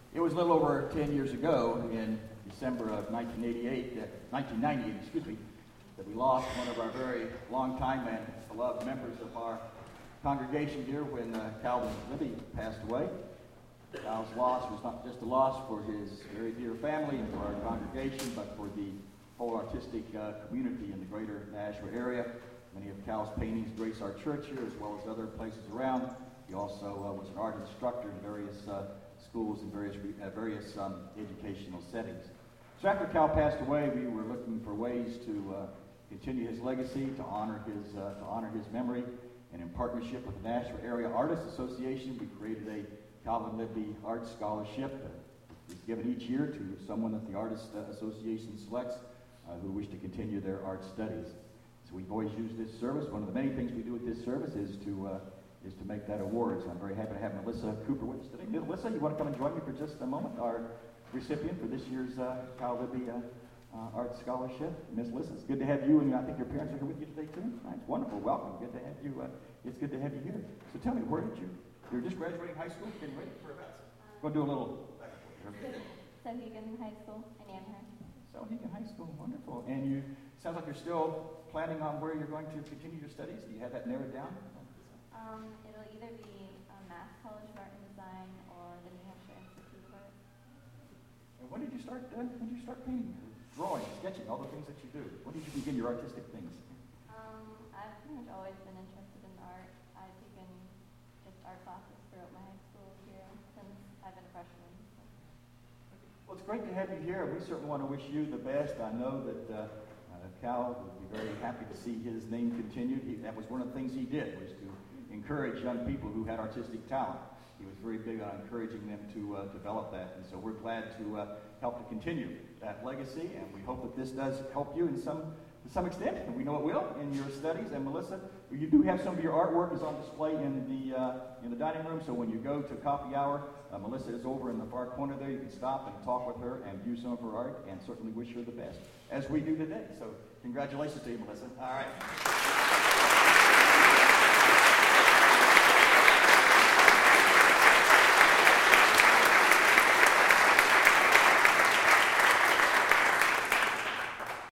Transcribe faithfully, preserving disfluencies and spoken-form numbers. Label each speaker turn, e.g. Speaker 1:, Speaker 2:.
Speaker 1: It was a little over ten years ago, in December of nineteen eighty-eight, uh, nineteen ninety-eight, excuse me, that we lost one of our very long-time and beloved members of our congregation here when uh, Calvin Libby passed away. Cal's loss was not just a loss for his very dear family and for our congregation, but for the whole artistic uh, community in the greater Nashua area. Many of Cal's paintings grace our church here as well as other places around. He also uh, was an art instructor in various uh, schools and various uh, various um, educational settings. So after Cal passed away, we were looking for ways to uh, continue his legacy, to honor his uh, to honor his memory, and in partnership with the Nashua Area Artists Association, we created a Calvin Libby Art Scholarship. Uh, it's given each year to someone that the Artists uh, Association selects uh, who wish to continue their art studies. So we've always used this service. One of the many things we do with this service is to uh, is to make that award. So I'm very happy to have Melissa Cooper with us today. Melissa, you want to come and join me for just a moment? Our recipient for this year's uh, Cal Libby uh, uh, Art Scholarship. Miss Melissa, it's good to have you, and I think your parents are here with you today too. Right, wonderful. Welcome. Good to have you. Uh, it's good to have you here. So tell me, where did you? You're just graduating high school, getting ready for events. Go do a little.
Speaker 2: Sohegan High School in Amherst.
Speaker 1: Sohegan High School, wonderful. And you sounds like you're still planning on where you're going to continue your studies. Do you have that narrowed down?
Speaker 2: Um, it'll either be uh, Mass College of Art and Design or the New Hampshire Institute of Art.
Speaker 1: And when did you start? Uh, when did you start painting, drawing, sketching, all the things that you do? When did you begin your artistic things?
Speaker 2: Um, I've pretty much always been interested in art. I've taken just art classes throughout my high school here since I've been a freshman. So.
Speaker 1: Well, it's great to have you here. We certainly want to wish you the best. I know that uh, uh, Cal would be very happy to see his name continued. He, that was one of the things he did, was to encourage young people who had artistic talent. He was very big on encouraging them to uh, develop that, and so we're glad to uh, help to continue that legacy, and we hope that this does help you in some to some extent, and we know it will, in your studies. And Melissa, you do have some of your artwork is on display in the uh, in the dining room, so when you go to coffee hour, uh, Melissa is over in the far corner there. You can stop and talk with her and view some of her art, and certainly wish her the best, as we do today. So congratulations to you, Melissa. All right.